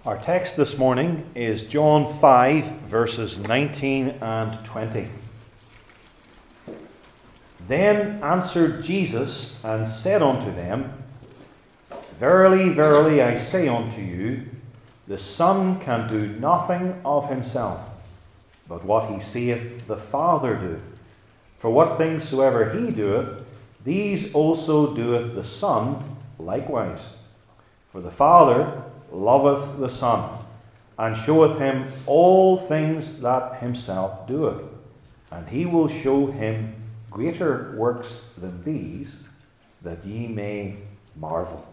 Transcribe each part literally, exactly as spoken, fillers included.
Our text this morning is John five, verses nineteen and twenty. Then answered Jesus and said unto them, Verily, verily, I say unto you, the Son can do nothing of himself, but what he seeth the Father do. For what things soever he doeth, these also doeth the Son likewise. For the Father loveth the Son, and showeth him all things that himself doeth, and he will show him greater works than these, that ye may marvel.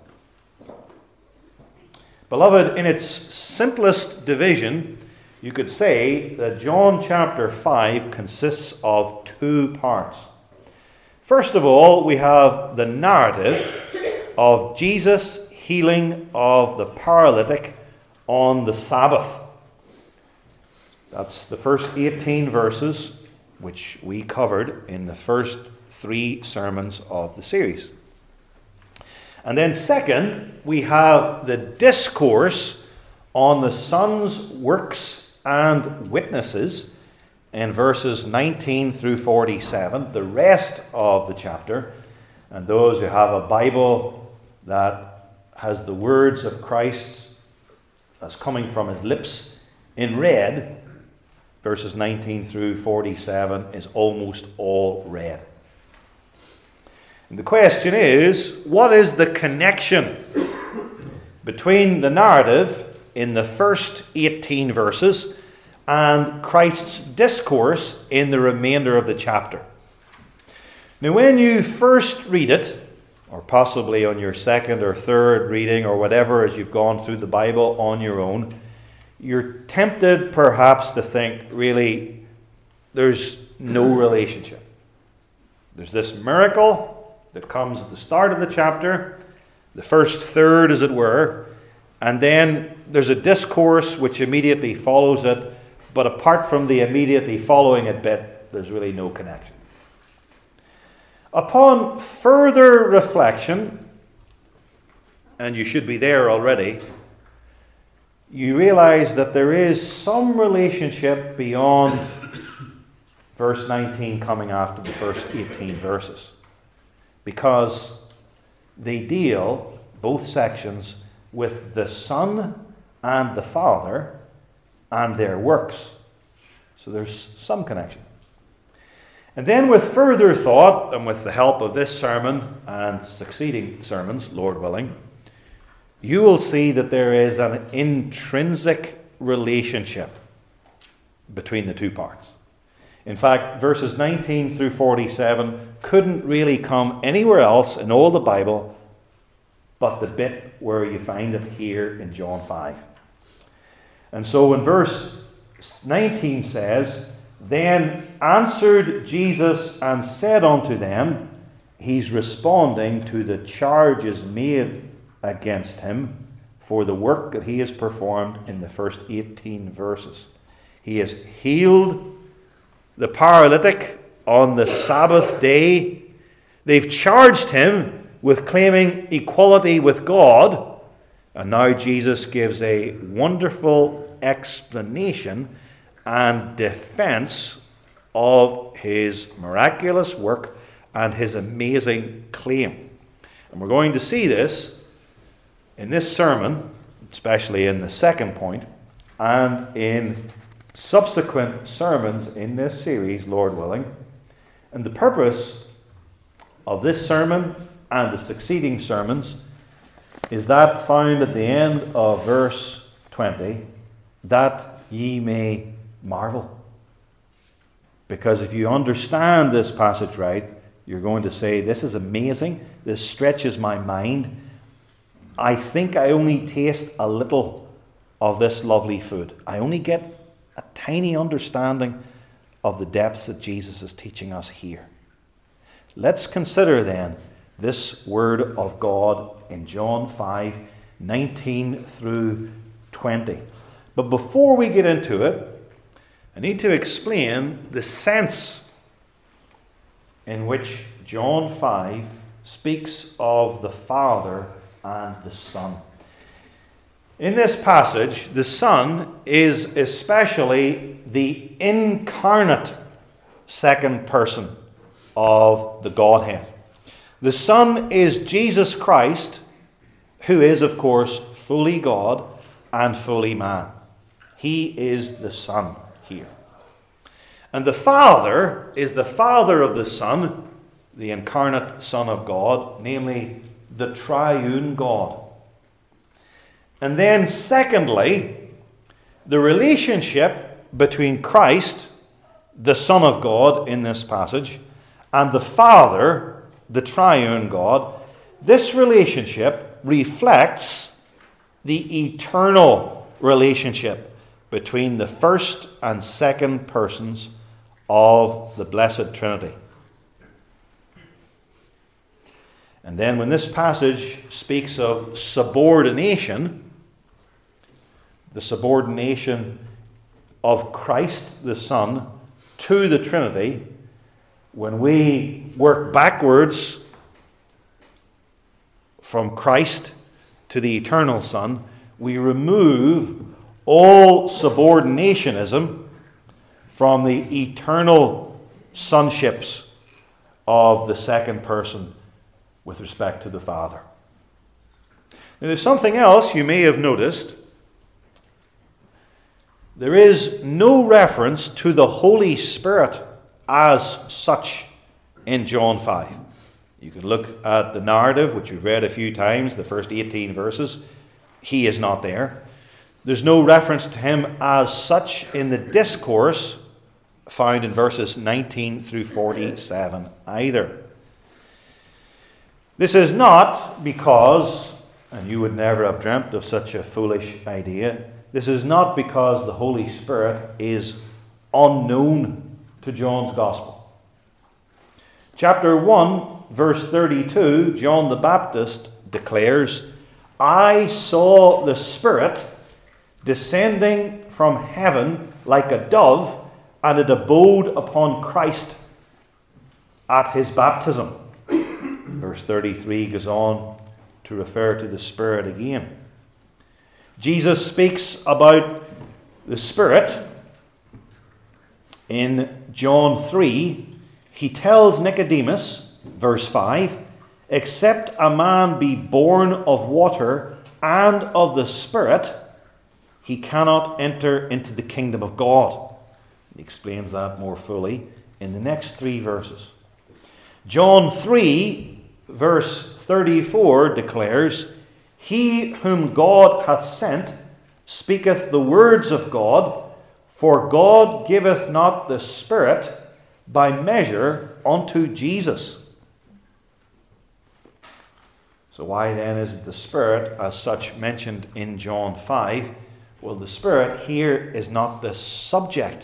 Beloved, in its simplest division, you could say that John chapter five consists of two parts. First of all, we have the narrative of Jesus' healing of the paralytic on the Sabbath. That's the first eighteen verses, which we covered in the first three sermons of the series. And then second, we have the discourse on the Son's works and witnesses in verses nineteen through forty-seven, the rest of the chapter. And those who have a Bible that has the words of Christ as coming from his lips in red, verses nineteen through forty-seven is almost all red. And the question is, what is the connection between the narrative in the first eighteen verses and Christ's discourse in the remainder of the chapter? Now, when you first read it, or possibly on your second or third reading or whatever, as you've gone through the Bible on your own, you're tempted perhaps to think, really, there's no relationship. There's this miracle that comes at the start of the chapter, the first third, as it were, and then there's a discourse which immediately follows it, but apart from the immediately following it bit, there's really no connection. Upon further reflection, and you should be there already, you realize that there is some relationship beyond verse nineteen coming after the first eighteen verses. Because they deal, both sections, with the Son and the Father and their works. So there's some connection. And then with further thought, and with the help of this sermon and succeeding sermons, Lord willing, you will see that there is an intrinsic relationship between the two parts. In fact, verses nineteen through forty-seven couldn't really come anywhere else in all the Bible but the bit where you find it here in John five. And so when verse nineteen says, Then answered Jesus and said unto them, he's responding to the charges made against him for the work that he has performed in the first eighteen verses. He has healed the paralytic on the Sabbath day. They've charged him with claiming equality with God. And now Jesus gives a wonderful explanation and defense of his miraculous work and his amazing claim. And we're going to see this in this sermon, especially in the second point, and in subsequent sermons in this series, Lord willing. And the purpose of this sermon and the succeeding sermons is that found at the end of verse twenty, that ye may marvel. Because if you understand this passage right, you're going to say, this is amazing, this stretches my mind. I think I only taste a little of this lovely food. I only get a tiny understanding of the depths that Jesus is teaching us here. Let's consider then this word of God in John five, nineteen through twenty. But before we get into it, I need to explain the sense in which John five speaks of the Father and the Son. In this passage, the Son is especially the incarnate second person of the Godhead. The Son is Jesus Christ, who is, of course, fully God and fully man. He is the Son here. And the Father is the Father of the Son, the incarnate Son of God, namely the triune God. And then, secondly, the relationship between Christ, the Son of God in this passage, and the Father, the triune God, this relationship reflects the eternal relationship between the first and second persons of the Blessed Trinity. And then when this passage speaks of subordination, the subordination of Christ the Son to the Trinity, when we work backwards from Christ to the eternal Son, we remove all subordinationism from the eternal sonships of the second person with respect to the Father. Now, there's something else you may have noticed. There is no reference to the Holy Spirit as such in John five. You can look at the narrative, which we've read a few times, the first eighteen verses. He is not there. There's no reference to him as such in the discourse found in verses nineteen through forty-seven either. This is not because, and you would never have dreamt of such a foolish idea, this is not because the Holy Spirit is unknown to John's Gospel. Chapter one, verse thirty-two, John the Baptist declares, I saw the Spirit descending from heaven like a dove, and it abode upon Christ at his baptism. Verse thirty-three goes on to refer to the Spirit again. Jesus speaks about the Spirit in John three. He tells Nicodemus, verse five, except a man be born of water and of the Spirit, he cannot enter into the kingdom of God. He explains that more fully in the next three verses. John three, verse thirty-four declares, he whom God hath sent speaketh the words of God, for God giveth not the Spirit by measure unto Jesus. So why then is the Spirit as such mentioned in John five? Well, the Spirit here is not the subject.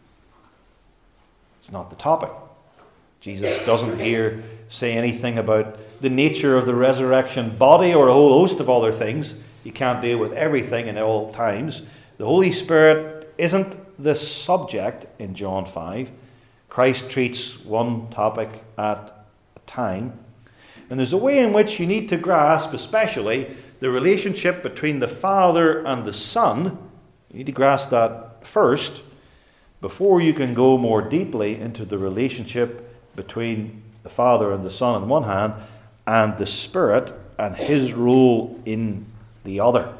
It's not the topic. Jesus doesn't here say anything about the nature of the resurrection body or a whole host of other things. You can't deal with everything in all times. The Holy Spirit isn't the subject in John five. Christ treats one topic at a time. And there's a way in which you need to grasp, especially, the relationship between the Father and the Son. You need to grasp that first before you can go more deeply into the relationship between the Father and the Son on one hand and the Spirit and his role in the other.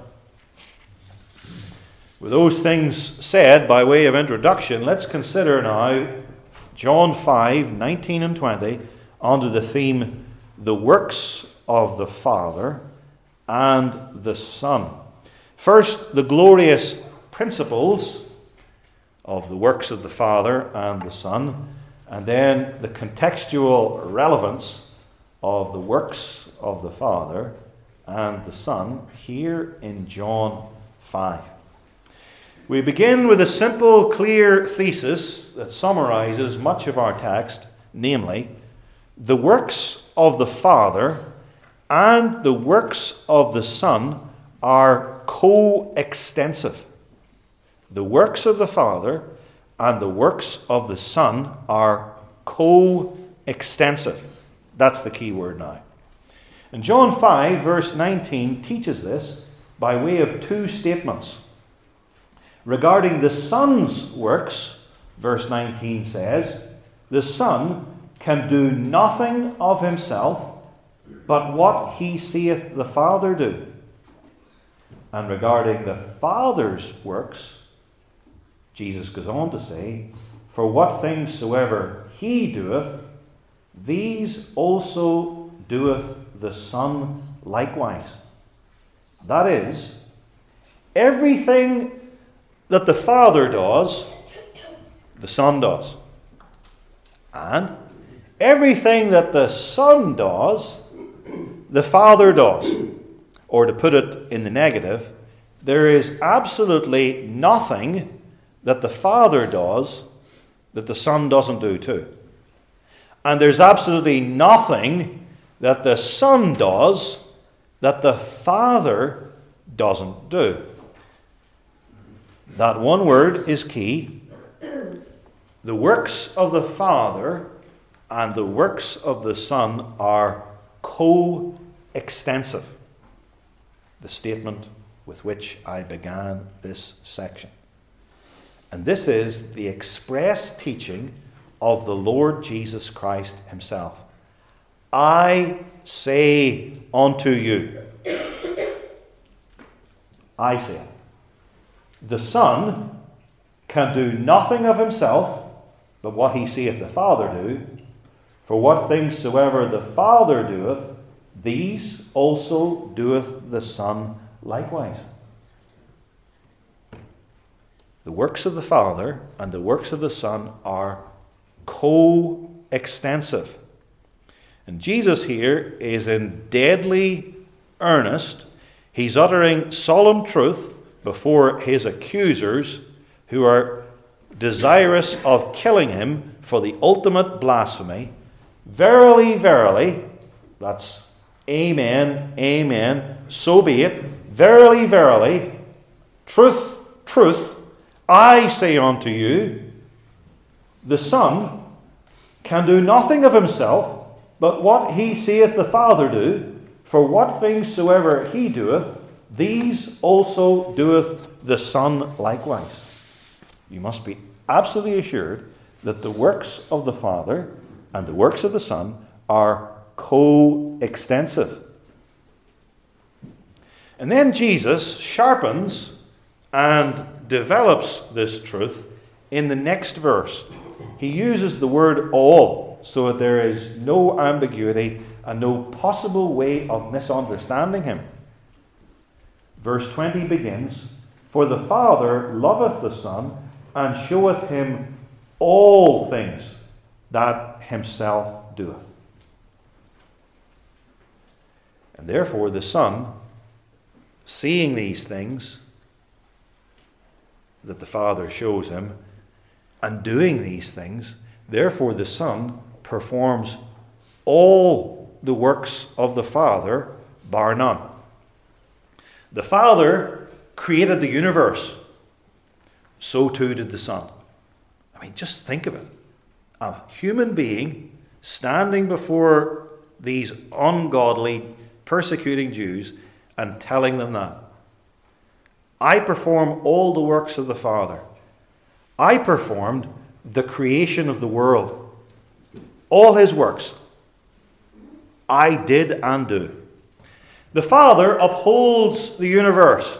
With those things said by way of introduction, let's consider now John five, nineteen and twenty under the theme, the works of the Father and the Son. First, the glorious principles of the works of the Father and the Son, and then the contextual relevance of the works of the Father and the Son here in John five. We begin with a simple, clear thesis that summarizes much of our text, namely, the works of the Father and the works of the Son are coextensive. The works of the Father and the works of the Son are coextensive. That's the key word now. And John five, verse nineteen, teaches this by way of two statements. Regarding the Son's works, verse nineteen says, the Son can do nothing of himself but what he seeth the Father do. And regarding the Father's works, Jesus goes on to say, for what things soever he doeth, these also doeth the Son likewise. That is, everything that the Father does, the Son does. And everything that the Son does, the Father does. Or to put it in the negative, there is absolutely nothing that the Father does that the Son doesn't do too. And there's absolutely nothing that the Son does that the Father doesn't do. That one word is key. The works of the Father and the works of the Son are co-extensive. The statement with which I began this section. And this is the express teaching of the Lord Jesus Christ himself. I say unto you, I say, the Son can do nothing of himself but what he seeth the Father do. For what things soever the Father doeth, these also doeth the Son likewise. The works of the Father and the works of the Son are co-extensive. And Jesus here is in deadly earnest. He's uttering solemn truth before his accusers who are desirous of killing him for the ultimate blasphemy. Verily, verily, that's amen, amen, so be it. Verily, verily, truth, truth, I say unto you, the Son can do nothing of himself, but what he seeth the Father do. For what things soever he doeth, these also doeth the Son likewise. You must be absolutely assured that the works of the Father and the works of the Son are co-extensive. And then Jesus sharpens and develops this truth in the next verse. He uses the word all so that there is no ambiguity and no possible way of misunderstanding him. Verse twenty begins, for the Father loveth the Son and showeth him all things that himself doeth. And therefore the Son, seeing these things that the Father shows him, and doing these things, therefore the Son performs all the works of the Father, bar none. The Father created the universe. So too did the Son. I mean, just think of it. A human being standing before these ungodly, persecuting Jews and telling them that. I perform all the works of the Father. I performed the creation of the world. All his works. I did and do. The Father upholds the universe.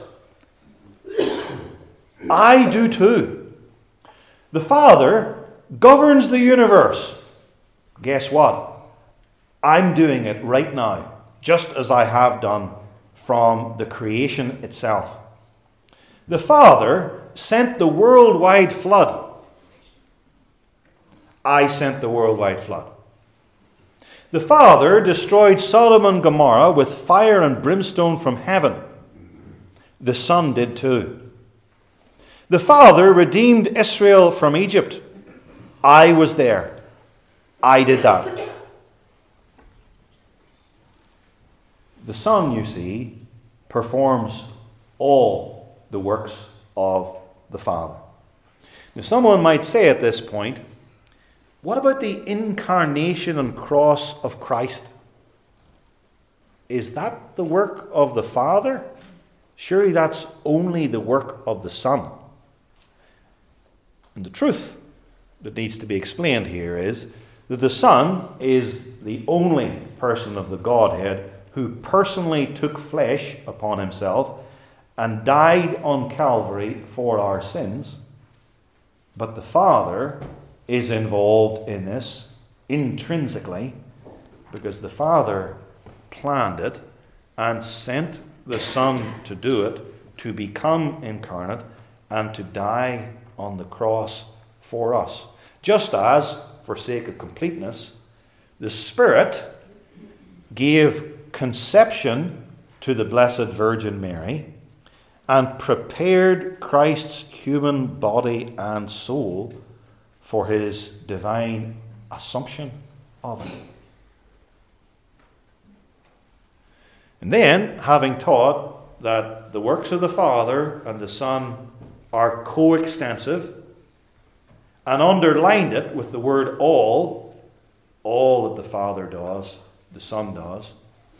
I do too. The Father governs the universe. Guess what? I'm doing it right now, just as I have done from the creation itself. The Father sent the worldwide flood. I sent the worldwide flood. The Father destroyed Sodom and Gomorrah with fire and brimstone from heaven. The Son did too. The Father redeemed Israel from Egypt. I was there. I did that. The Son, you see, performs all the works of the Father. Now, someone might say at this point, what about the incarnation and cross of Christ? Is that the work of the Father? Surely that's only the work of the Son. And the truth that needs to be explained here is that the Son is the only person of the Godhead who personally took flesh upon himself and died on Calvary for our sins. But the Father is involved in this intrinsically, because the Father planned it and sent the Son to do it, to become incarnate and to die on the cross for us. Just as, for sake of completeness, the Spirit gave conception to the Blessed Virgin Mary and prepared Christ's human body and soul for his divine assumption of it. And then, having taught that the works of the Father and the Son are coextensive, and underlined it with the word all, all that the Father does, the Son does,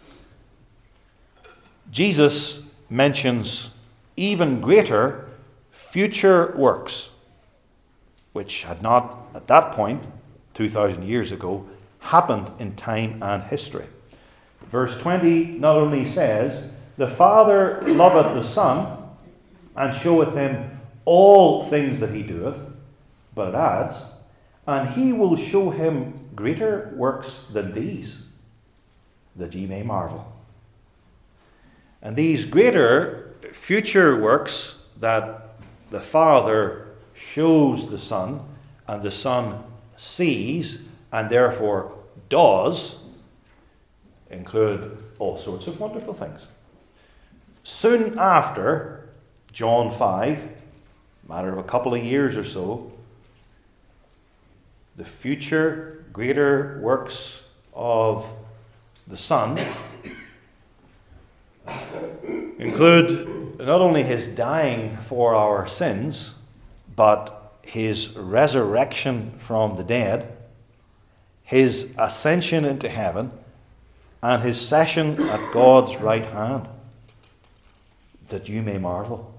Jesus mentions even greater future works, which had not, at that point, two thousand years ago, happened in time and history. Verse twenty not only says, the Father loveth the Son, and showeth him all things that he doeth, but it adds, and he will show him greater works than these, that ye may marvel. And these greater future works that the Father shows the Son, and the Son sees, and therefore does, include all sorts of wonderful things. Soon after John five, matter of a couple of years or so, the future greater works of the Son include not only his dying for our sins, but his resurrection from the dead, his ascension into heaven, and his session at God's right hand, that you may marvel.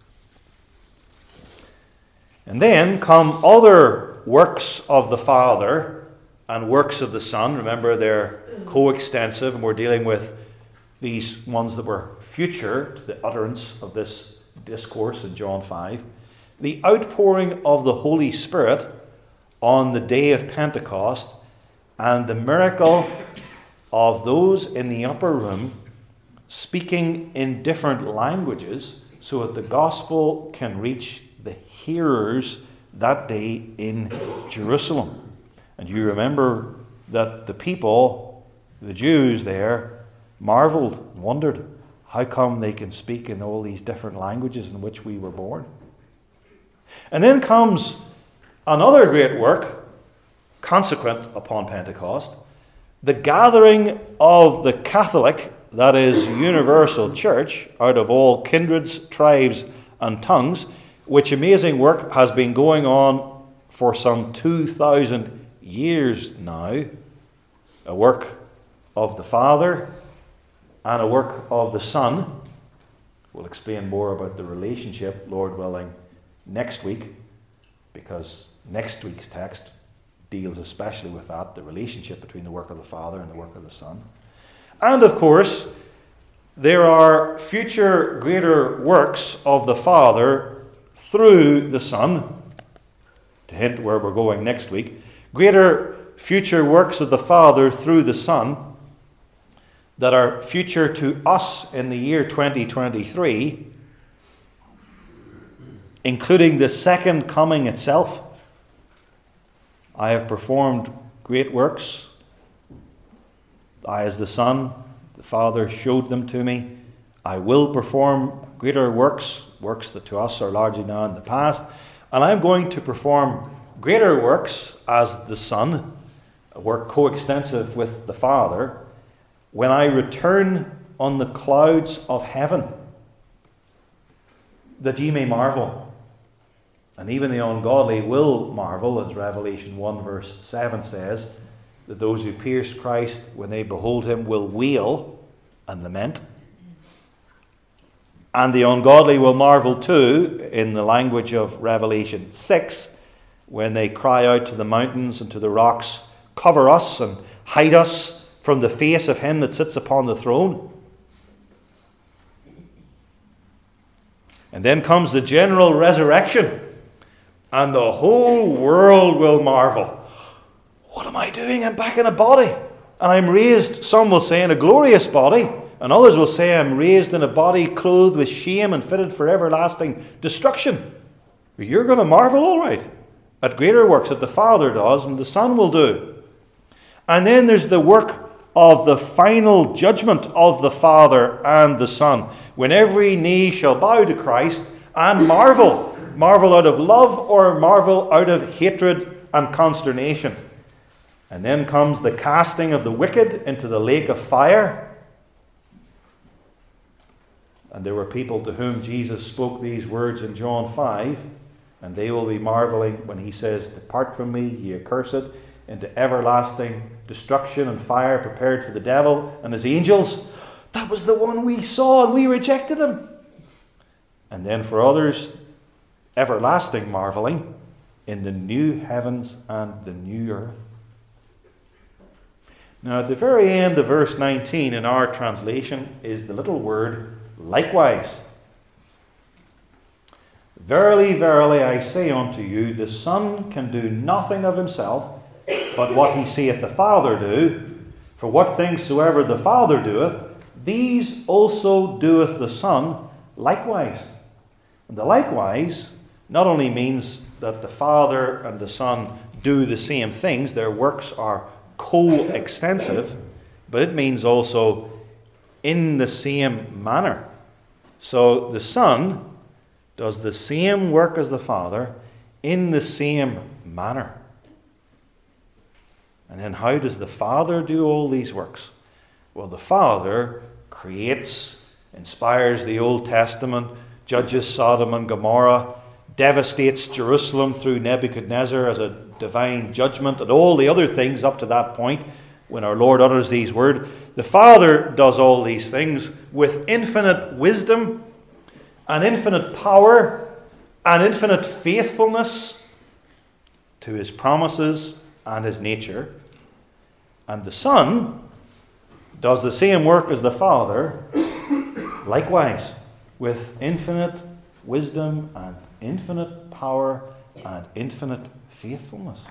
And then come other works of the Father and works of the Son. Remember, they're coextensive, and we're dealing with these ones that were future to the utterance of this discourse in John five. The outpouring of the Holy Spirit on the day of Pentecost, and the miracle of those in the upper room speaking in different languages so that the gospel can reach the hearers that day in Jerusalem. And you remember that the people, the Jews there, marveled, wondered, how come they can speak in all these different languages in which we were born? And then comes another great work, consequent upon Pentecost, the gathering of the Catholic, that is, universal church, out of all kindreds, tribes, and tongues, which amazing work has been going on for some two thousand years now. A work of the Father and a work of the Son. We'll explain more about the relationship, Lord willing, next week, because next week's text deals especially with that, the relationship between the work of the Father and the work of the Son. And of course, there are future greater works of the Father through the Son, to hint where we're going next week, greater future works of the Father through the Son that are future to us in the year twenty twenty-three, including the second coming itself. I have performed great works. I, as the Son, the Father showed them to me. I will perform greater works, works that to us are largely now in the past. And I'm going to perform greater works as the Son, a work coextensive with the Father, when I return on the clouds of heaven, that ye may marvel. And even the ungodly will marvel, as Revelation one verse seven says, that those who pierced Christ, when they behold him, will wail and lament. And the ungodly will marvel too, in the language of Revelation six, when they cry out to the mountains and to the rocks, "Cover us and hide us from the face of him that sits upon the throne." And then comes the general resurrection, and the whole world will marvel. What am I doing? I'm back in a body, and I'm raised, some will say, in a glorious body, and others will say I'm raised in a body clothed with shame and fitted for everlasting destruction. You're going to marvel, all right, at greater works that the Father does and the Son will do. And then there's the work of the final judgment of the Father and the Son, when every knee shall bow to Christ and marvel, marvel out of love or marvel out of hatred and consternation. And then comes the casting of the wicked into the lake of fire. And there were people to whom Jesus spoke these words in John five, and they will be marveling when he says, "Depart from me, ye accursed, into everlasting destruction and fire prepared for the devil and his angels." That was the one we saw and we rejected him. And then for others, everlasting marveling in the new heavens and the new earth. Now at the very end of verse nineteen in our translation is the little word "likewise." "Verily, verily, I say unto you, the Son can do nothing of himself, but what he seeth the Father do. For what things soever the Father doeth, these also doeth the Son likewise." And the likewise not only means that the Father and the Son do the same things, their works are co-extensive, but it means also in the same manner. So the Son does the same work as the Father in the same manner. And then how does the Father do all these works? Well, the Father creates, inspires the Old Testament, judges Sodom and Gomorrah, devastates Jerusalem through Nebuchadnezzar as a divine judgment, and all the other things up to that point when our Lord utters these words. The Father does all these things with infinite wisdom and infinite power and infinite faithfulness to his promises and his nature. And the Son does the same work as the Father, likewise, with infinite wisdom and infinite power and infinite faithfulness.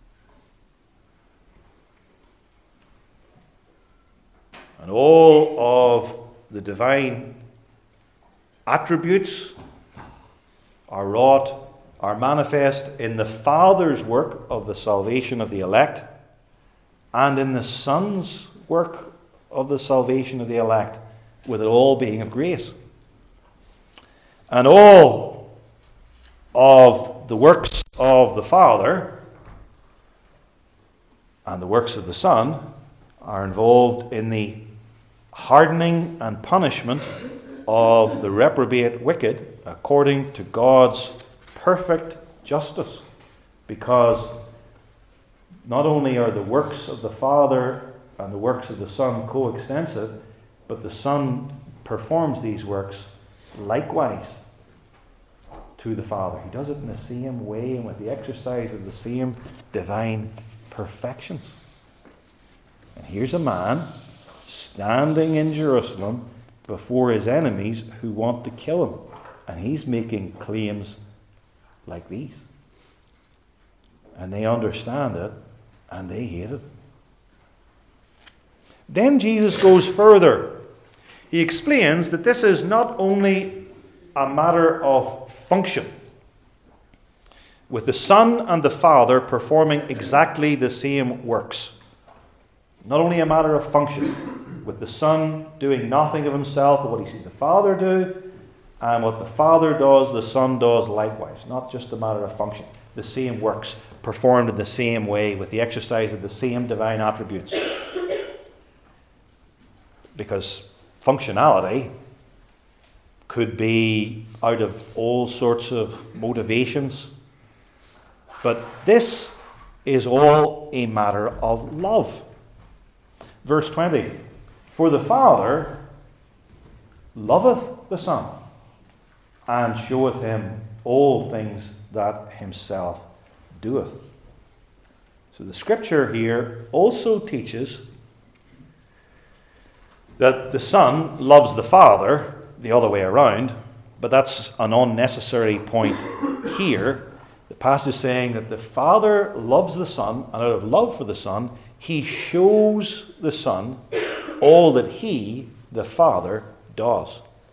And all of the divine attributes are wrought, are manifest in the Father's work of the salvation of the elect, and in the Son's work of the salvation of the elect, with it all being of grace. And all of the works of the Father and the works of the Son are involved in the hardening and punishment of the reprobate wicked according to God's perfect justice. Because not only are the works of the Father and the works of the Son coextensive, but the Son performs these works likewise to the Father. He does it in the same way and with the exercise of the same divine perfections. And here's a man standing in Jerusalem before his enemies who want to kill him. And he's making claims like these. And they understand it and they hate it. Then Jesus goes further. He explains that this is not only a matter of function, with the Son and the Father performing exactly the same works. Not only a matter of function, with the Son doing nothing of himself but what he sees the Father do, and what the Father does, the Son does likewise. Not just a matter of function. The same works performed in the same way with the exercise of the same divine attributes. Because functionality could be out of all sorts of motivations. But this is all a matter of love. Verse twenty. For the Father loveth the Son and showeth him all things that himself doeth. So the scripture here also teaches that the Son loves the Father the other way around, but that's an unnecessary point here. The passage is saying that the Father loves the Son, and out of love for the Son, he shows the Son all that he, the Father, does.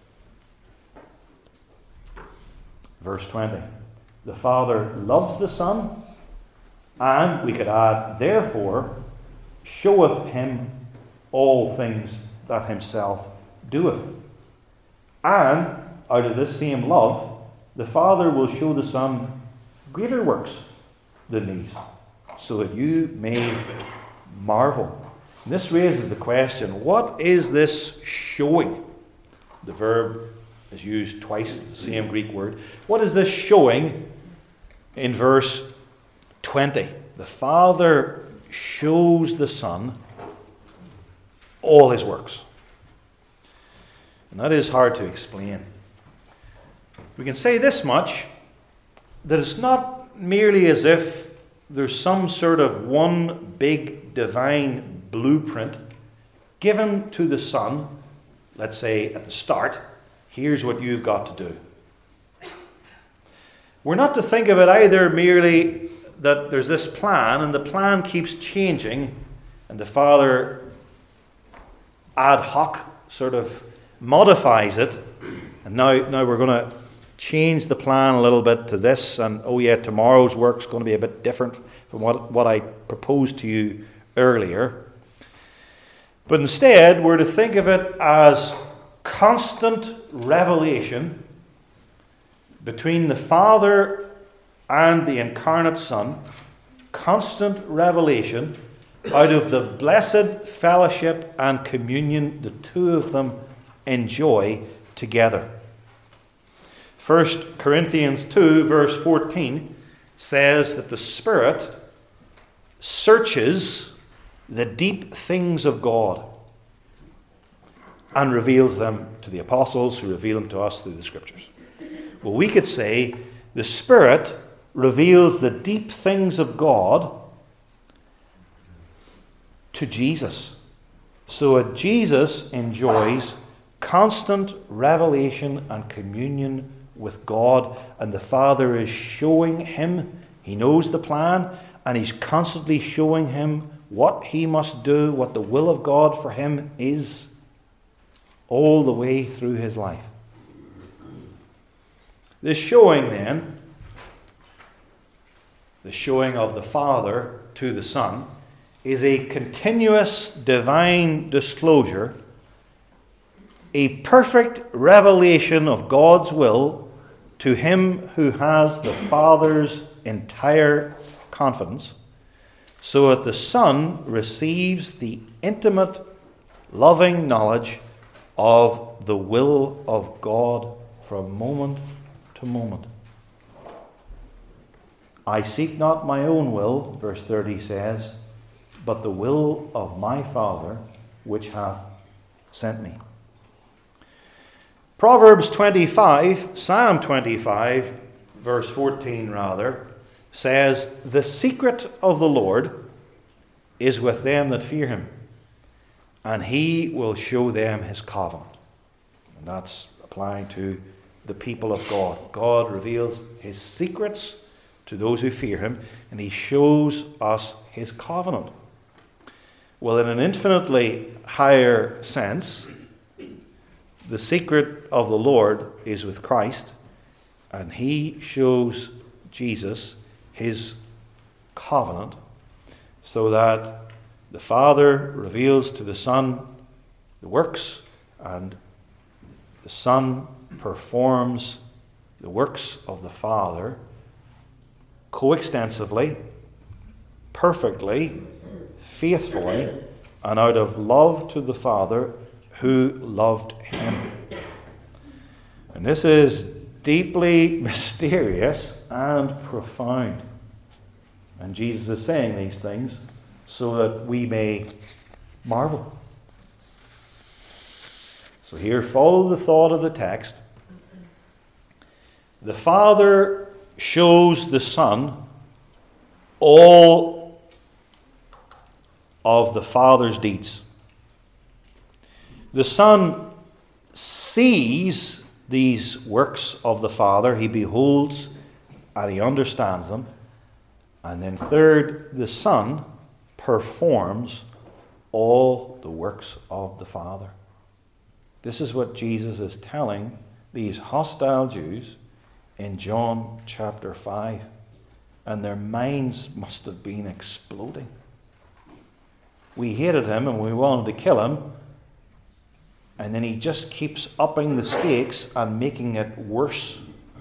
Verse twenty. The Father loves the Son, and we could add, therefore, showeth him all things that himself doeth. And out of this same love, the Father will show the Son greater works than these, so that you may marvel. And this raises the question, what is this showing? The verb is used twice, it's the same Greek word. What is this showing in verse twenty? The Father shows the Son all his works. And that is hard to explain. We can say this much, that it's not merely as if there's some sort of one big divine blueprint given to the Son, let's say at the start, here's what you've got to do. We're not to think of it either merely that there's this plan and the plan keeps changing and the Father ad hoc sort of modifies it, and now, now we're going to change the plan a little bit to this, and oh yeah, tomorrow's work's going to be a bit different from what, what I proposed to you earlier. But instead, we're to think of it as constant revelation between the Father and the incarnate Son, constant revelation out of the blessed fellowship and communion the two of them enjoy together. First Corinthians two, verse fourteen, says that the Spirit searches the deep things of God and reveals them to the apostles, who reveal them to us through the Scriptures. Well, we could say the Spirit reveals the deep things of God to Jesus, so that Jesus enjoys constant revelation and communion with God, and the Father is showing him, he knows the plan, and he's constantly showing him what he must do, what the will of God for him is, all the way through his life. This showing then, the showing of the Father to the Son, is a continuous divine disclosure, a perfect revelation of God's will to him who has the Father's entire confidence, so that the Son receives the intimate, loving knowledge of the will of God from moment to moment. I seek not my own will, verse thirty says, but the will of my Father which hath sent me. Proverbs twenty-five, Psalm twenty-five, verse fourteen rather, says, the secret of the Lord is with them that fear him, and he will show them his covenant. And that's applying to the people of God. God reveals his secrets to those who fear him, and he shows us his covenant. Well, in an infinitely higher sense, the secret of the Lord is with Christ, and he shows Jesus his covenant, so that the Father reveals to the Son the works, and the Son performs the works of the Father coextensively, perfectly, faithfully, and out of love to the Father who loved him. And this is deeply mysterious and profound. And Jesus is saying these things so that we may marvel. So here, follow the thought of the text. The Father shows the Son all of the Father's deeds. The Son sees these works of the Father. He beholds and he understands them. And then third, the Son performs all the works of the Father. This is what Jesus is telling these hostile Jews in John chapter five. And their minds must have been exploding. We hated him and we wanted to kill him. And then he just keeps upping the stakes and making it worse.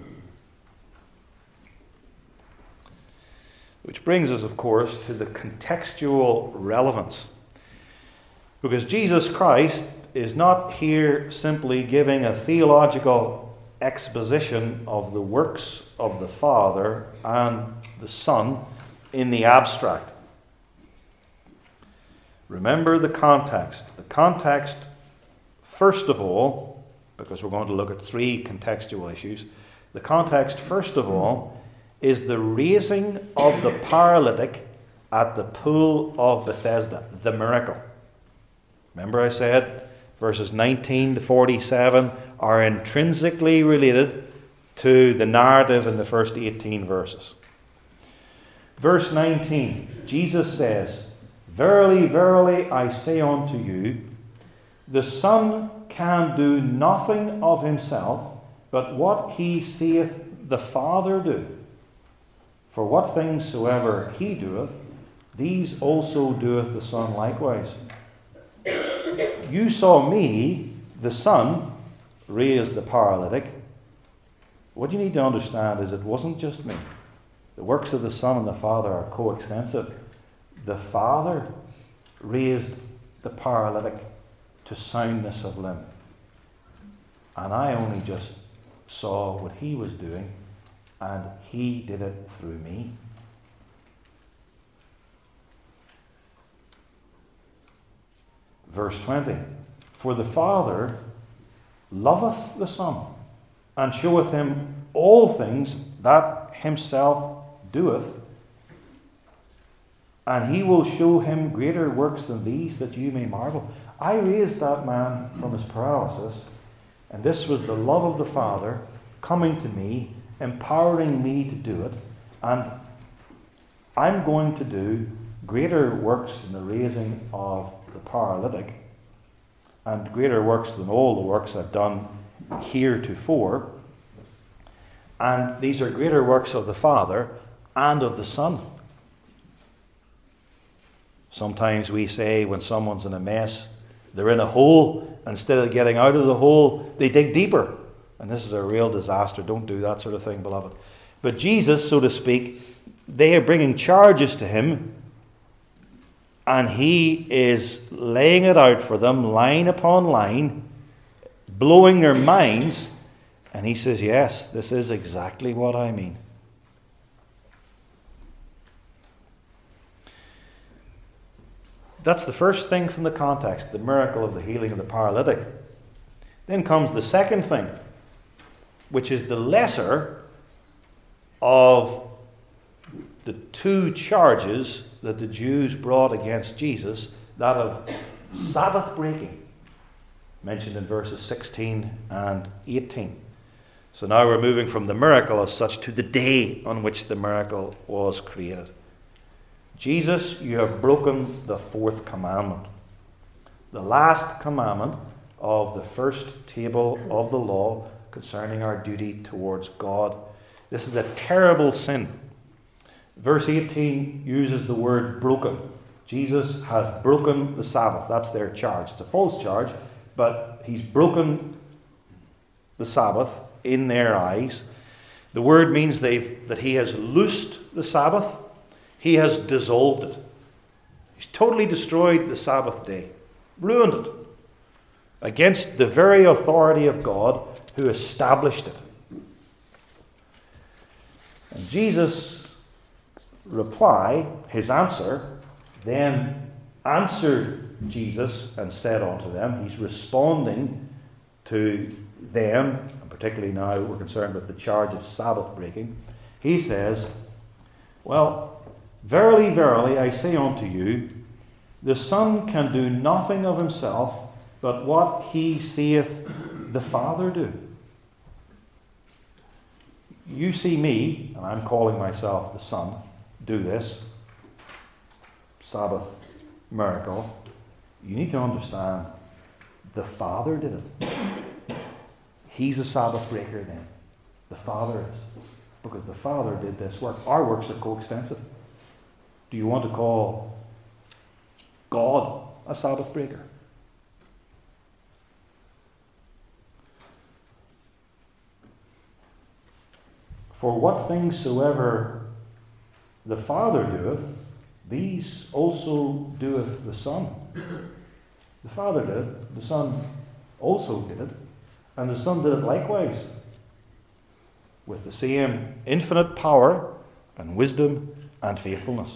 Which brings us, of course, to the contextual relevance. Because Jesus Christ is not here simply giving a theological exposition of the works of the Father and the Son in the abstract. Remember the context. The context, first of all, because we're going to look at three contextual issues, the context, first of all, is the raising of the paralytic at the pool of Bethesda, the miracle. Remember I said verses nineteen to forty-seven are intrinsically related to the narrative in the first eighteen verses. Verse nineteen, Jesus says, "Verily, verily, I say unto you, the Son can do nothing of himself, but what he seeth the Father do. For what things soever he doeth, these also doeth the Son likewise. You saw me, the Son, raise the paralytic." What you need to understand is it wasn't just me. The works of the Son and the Father are coextensive. The Father raised the paralytic to soundness of limb. And I only just saw what he was doing, and he did it through me. Verse twenty, "For the Father loveth the Son, and showeth him all things that himself doeth, and he will show him greater works than these, that you may marvel." I raised that man from his paralysis, and this was the love of the Father coming to me, empowering me to do it, and I'm going to do greater works than the raising of the paralytic, and greater works than all the works I've done heretofore. And these are greater works of the Father and of the Son. Sometimes we say when someone's in a mess, they're in a hole, instead of getting out of the hole, they dig deeper. And this is a real disaster. Don't do that sort of thing, beloved. But Jesus, so to speak, they are bringing charges to him, and he is laying it out for them, line upon line, blowing their minds. And he says, yes, this is exactly what I mean. That's the first thing from the context, the miracle of the healing of the paralytic. Then comes the second thing, which is the lesser of the two charges that the Jews brought against Jesus, that of Sabbath breaking, mentioned in verses sixteen and eighteen. So now we're moving from the miracle as such to the day on which the miracle was created. Jesus, you have broken the fourth commandment, the last commandment of the first table of the law concerning our duty towards God. This is a terrible sin. Verse eighteen uses the word broken. Jesus has broken the Sabbath. That's their charge. It's a false charge, but he's broken the Sabbath in their eyes. The word means they've, that he has loosed the Sabbath. He has dissolved it. He's totally destroyed the Sabbath day, ruined it, against the very authority of God who established it. And Jesus' reply, his answer, then answered Jesus and said unto them, he's responding to them, and particularly now we're concerned with the charge of Sabbath breaking, he says, well, verily, verily, I say unto you, the Son can do nothing of himself, but what he seeth the Father do. You see me, and I'm calling myself the Son, do this Sabbath miracle. You need to understand the Father did it. He's a Sabbath breaker then. The Father is. Because the Father did this work. Our works are coextensive. Do you want to call God a Sabbath breaker? For what things soever the Father doeth, these also doeth the Son. The Father did it, the Son also did it, and the Son did it likewise, with the same infinite power and wisdom and faithfulness.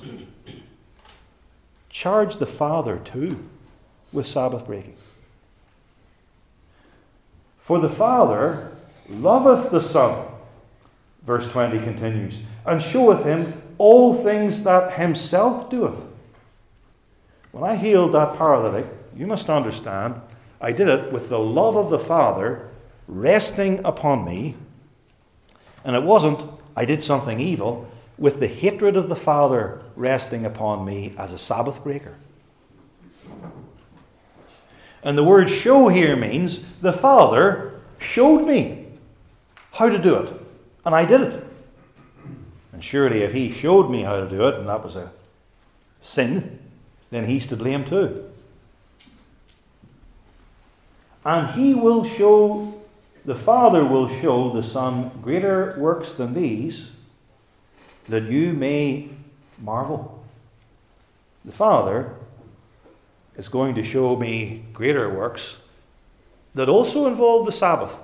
Charge the Father too with Sabbath breaking. For the Father loveth the Son, verse twenty continues, and showeth him all things that himself doeth. When I healed that paralytic, you must understand, I did it with the love of the Father resting upon me. And it wasn't, I did something evil, with the hatred of the Father resting upon me as a Sabbath breaker. And the word show here means the Father showed me how to do it. And I did it. And surely if he showed me how to do it, and that was a sin, then he's to blame too. And he will show, the Father will show the Son greater works than these, that you may marvel. The Father is going to show me greater works that also involve the Sabbath.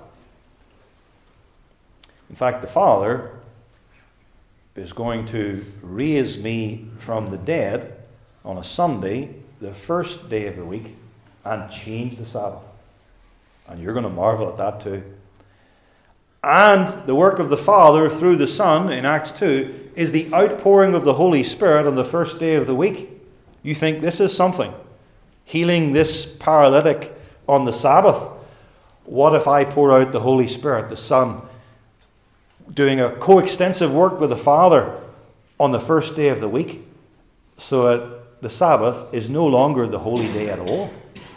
In fact, the Father is going to raise me from the dead on a Sunday, the first day of the week, and change the Sabbath. And you're going to marvel at that too. And the work of the Father through the Son in Acts two is the outpouring of the Holy Spirit on the first day of the week. You think this is something? Healing this paralytic on the Sabbath. What if I pour out the Holy Spirit, the Son, doing a coextensive work with the Father on the first day of the week, so that the Sabbath is no longer the holy day at all?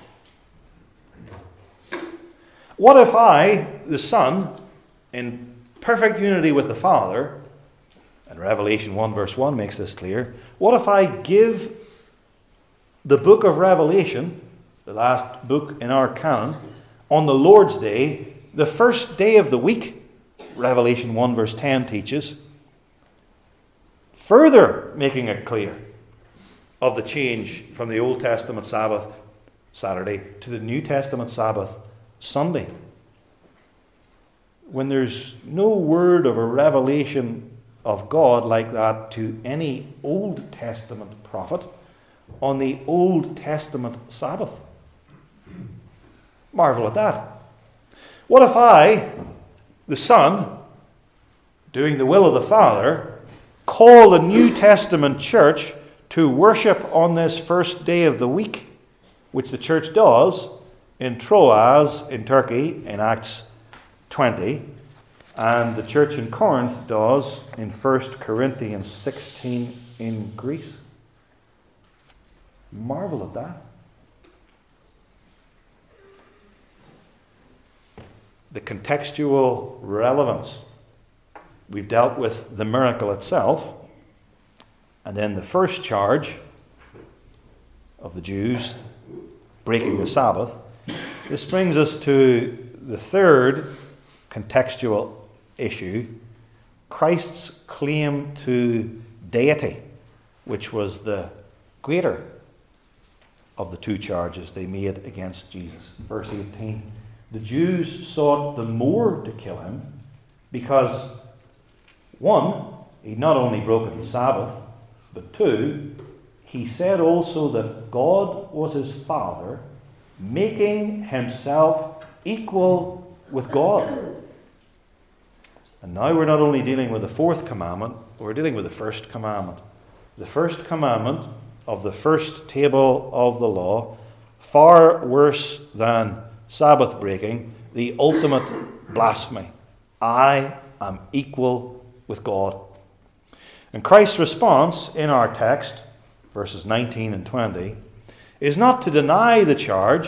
What if I, the Son, in perfect unity with the Father, and Revelation one verse one makes this clear, what if I give the book of Revelation, the last book in our canon, on the Lord's Day, the first day of the week? Revelation one verse ten teaches, further making it clear of the change from the Old Testament Sabbath, Saturday, to the New Testament Sabbath, Sunday. When there's no word of a revelation of God like that to any Old Testament prophet on the Old Testament Sabbath. Marvel at that. What if I, the Son, doing the will of the Father, call the New Testament church to worship on this first day of the week, which the church does in Troas in Turkey in Acts twenty, and the church in Corinth does in First Corinthians sixteen in Greece? Marvel at that. The contextual relevance. We've dealt with the miracle itself, and then the first charge of the Jews breaking the Sabbath. This brings us to the third contextual issue, Christ's claim to deity, which was the greater of the two charges they made against Jesus. Verse eighteen. The Jews sought the more to kill him because, one, he'd not only broken the Sabbath, but two, he said also that God was his Father, making himself equal with God. And now we're not only dealing with the fourth commandment, we're dealing with the first commandment. The first commandment of the first table of the law, far worse than Sabbath breaking, the ultimate blasphemy. I am equal with God. And Christ's response in our text, verses nineteen and twenty, is not to deny the charge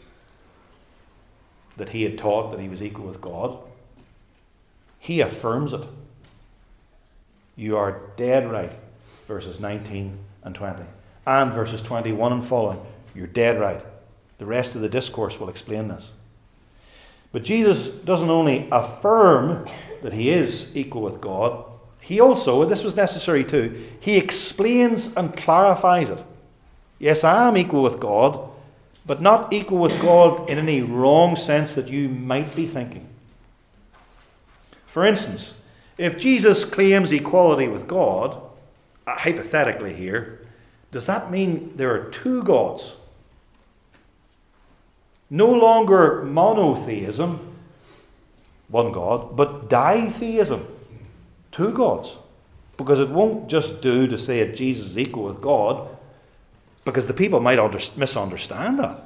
that he had taught that he was equal with God. He affirms it. You are dead right, verses nineteen and twenty. And verses twenty-one and following, you're dead right. The rest of the discourse will explain this. But Jesus doesn't only affirm that he is equal with God, he also, and this was necessary too, he explains and clarifies it. Yes, I am equal with God, but not equal with God in any wrong sense that you might be thinking. For instance, if Jesus claims equality with God, uh, hypothetically here, does that mean there are two gods? No longer monotheism, one God, but ditheism, two gods. Because it won't just do to say that Jesus is equal with God, because the people might under- misunderstand that.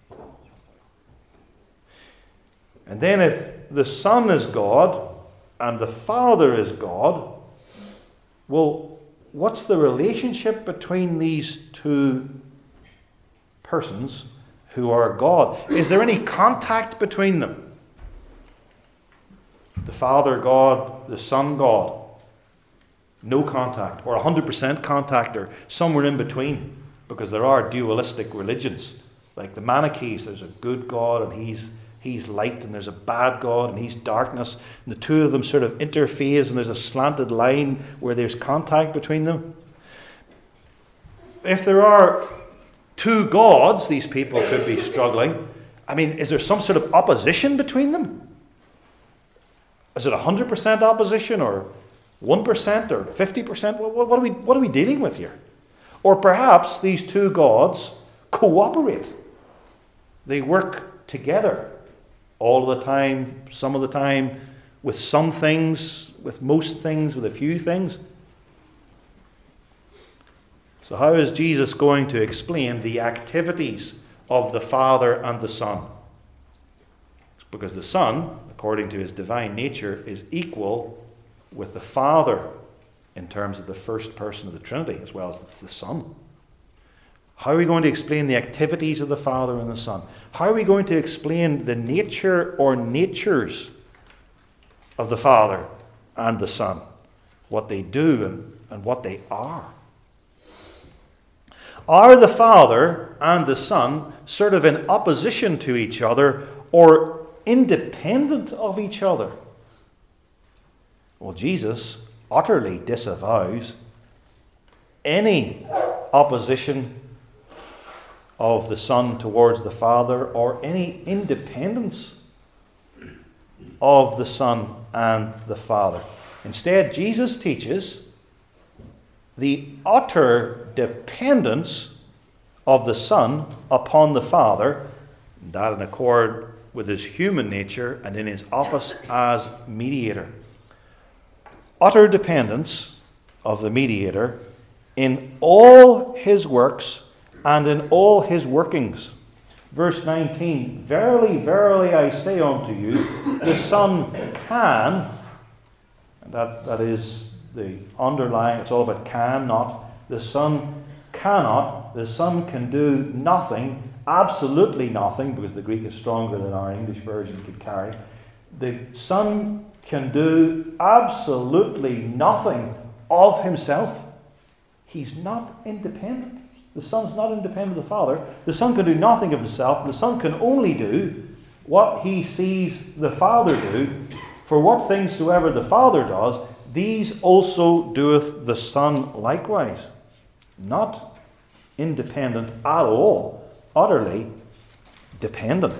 And then if the Son is God and the Father is God, well, what's the relationship between these two persons who are God? Is there any contact between them? The Father God, the Son God. No contact, or one hundred percent contact, or somewhere in between. Because there are dualistic religions. Like the Manichees, there's a good God and he's he's light, and there's a bad God and he's darkness. And the two of them sort of interface, and there's a slanted line where there's contact between them. If there are two gods, these people could be struggling. I mean, is there some sort of opposition between them? Is it one hundred percent opposition, or one percent, or fifty percent? What, what, are we, what are we dealing with here? Or perhaps these two gods cooperate. They work together all the time, some of the time, with some things, with most things, with a few things. So how is Jesus going to explain the activities of the Father and the Son? Because the Son, according to his divine nature, is equal with the Father in terms of the first person of the Trinity, as well as the Son. How are we going to explain the activities of the Father and the Son? How are we going to explain the nature or natures of the Father and the Son? What they do and, and what they are. Are the Father and the Son sort of in opposition to each other or independent of each other? Well, Jesus utterly disavows any opposition of the Son towards the Father, or any independence of the Son and the Father. Instead, Jesus teaches the utter dependence of the Son upon the Father, that in accord with his human nature and in his office as mediator. Utter dependence of the mediator in all his works and in all his workings. Verse nineteen, verily, verily, I say unto you, the Son can, and that, that is the underlying, it's all about can, not. The Son cannot, the Son can do nothing, absolutely nothing, because the Greek is stronger than our English version could carry. The Son can do absolutely nothing of himself. He's not independent. The Son's not independent of the Father. The Son can do nothing of himself. The Son can only do what he sees the Father do. For what things soever the Father does, these also doeth the Son likewise. Not independent at all. Utterly dependent.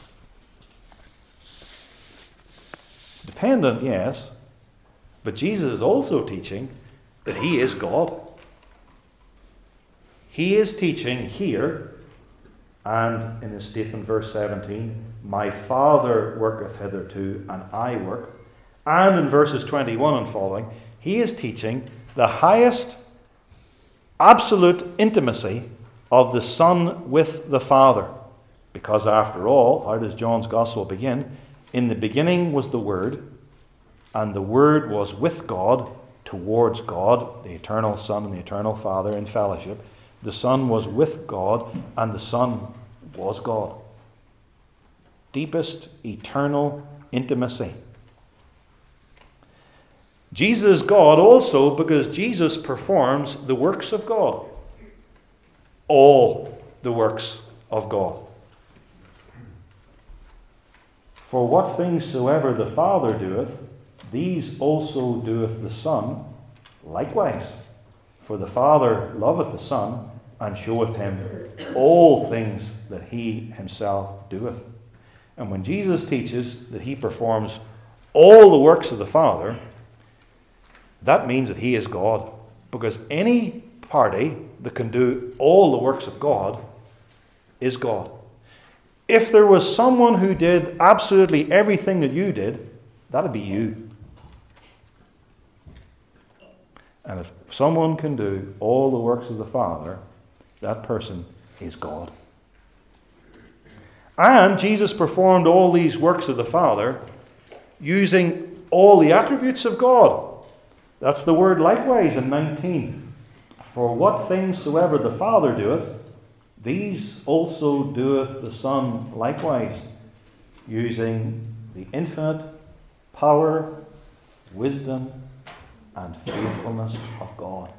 Dependent, yes. But Jesus is also teaching that he is God. He is teaching here, and in his statement, verse seventeen, my Father worketh hitherto, and I work. And in verses twenty-one and following, he is teaching the highest absolute intimacy of the Son with the Father. Because after all, how does John's Gospel begin? In the beginning was the Word, and the Word was with God, towards God, the eternal Son and the eternal Father in fellowship. The Son was with God, and the Son was God. Deepest, eternal intimacy. Jesus is God also because Jesus performs the works of God. All the works of God. For what things soever the Father doeth, these also doeth the Son likewise. For the Father loveth the Son, and showeth him all things that he himself doeth. And when Jesus teaches that he performs all the works of the Father, that means that he is God. Because any party that can do all the works of God is God. If there was someone who did absolutely everything that you did, that'd be you. And if someone can do all the works of the Father, that person is God. And Jesus performed all these works of the Father using all the attributes of God. That's the word likewise in nineteen. For what things soever the Father doeth, these also doeth the Son likewise, using the infinite power, wisdom, and faithfulness of God.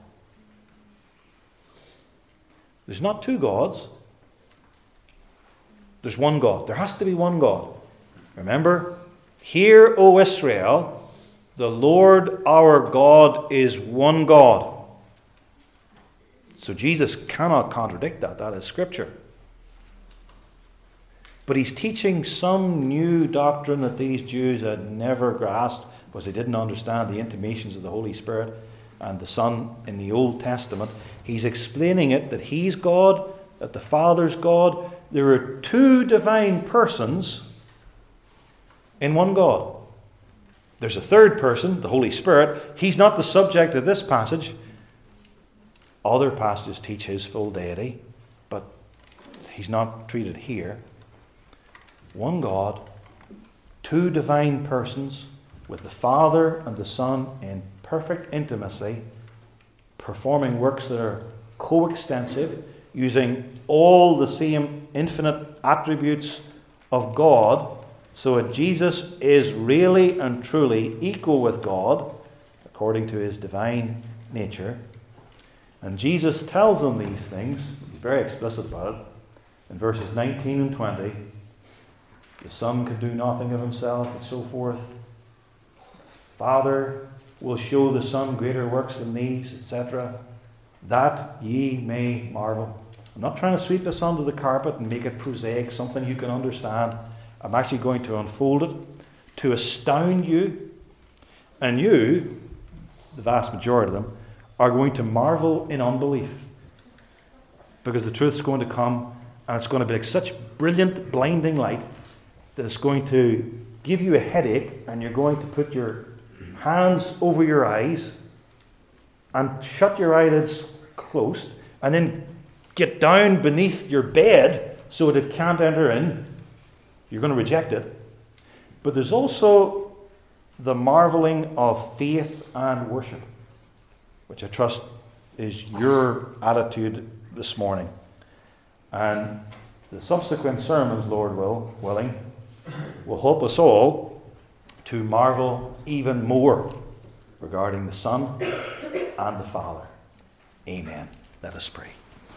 There's not two gods. There's one God. There has to be one God. Remember, hear, O Israel, the Lord our God is one God. So Jesus cannot contradict that. That is Scripture. But he's teaching some new doctrine that these Jews had never grasped because they didn't understand the intimations of the Holy Spirit and the Son in the Old Testament. He's explaining it that he's God, that the Father's God. There are two divine persons in one God. There's a third person, the Holy Spirit. He's not the subject of this passage. Other passages teach his full deity, but he's not treated here. One God, two divine persons, with the Father and the Son in perfect intimacy, performing works that are coextensive, using all the same infinite attributes of God, so that Jesus is really and truly equal with God, according to his divine nature. And Jesus tells them these things. He's very explicit about it. In verses nineteen and twenty, the Son can do nothing of himself, and so forth. The Father will show the Son greater works than these, et cetera, that ye may marvel. I'm not trying to sweep this under the carpet and make it prosaic, something you can understand. I'm actually going to unfold it to astound you. And you, the vast majority of them, are going to marvel in unbelief. Because the truth's going to come, and it's going to be like such brilliant, blinding light that it's going to give you a headache, and you're going to put your hands over your eyes and shut your eyelids closed, and then get down beneath your bed so that it can't enter in. You're going to reject it. But there's also the marveling of faith and worship, which I trust is your attitude this morning. And the subsequent sermons, Lord will, willing, will help us all to marvel even more regarding the Son and the Father. Amen. Let us pray.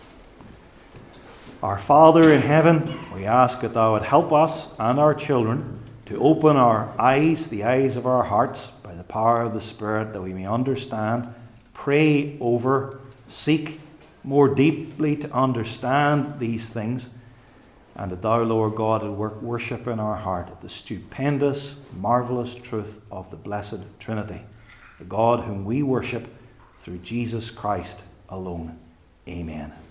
Our Father in heaven, we ask that thou would help us and our children to open our eyes, the eyes of our hearts, by the power of the Spirit, that we may understand, pray over, seek more deeply to understand these things, and that thou, Lord God, would work worship in our heart the stupendous, marvelous truth of the blessed Trinity, the God whom we worship through Jesus Christ alone. Amen.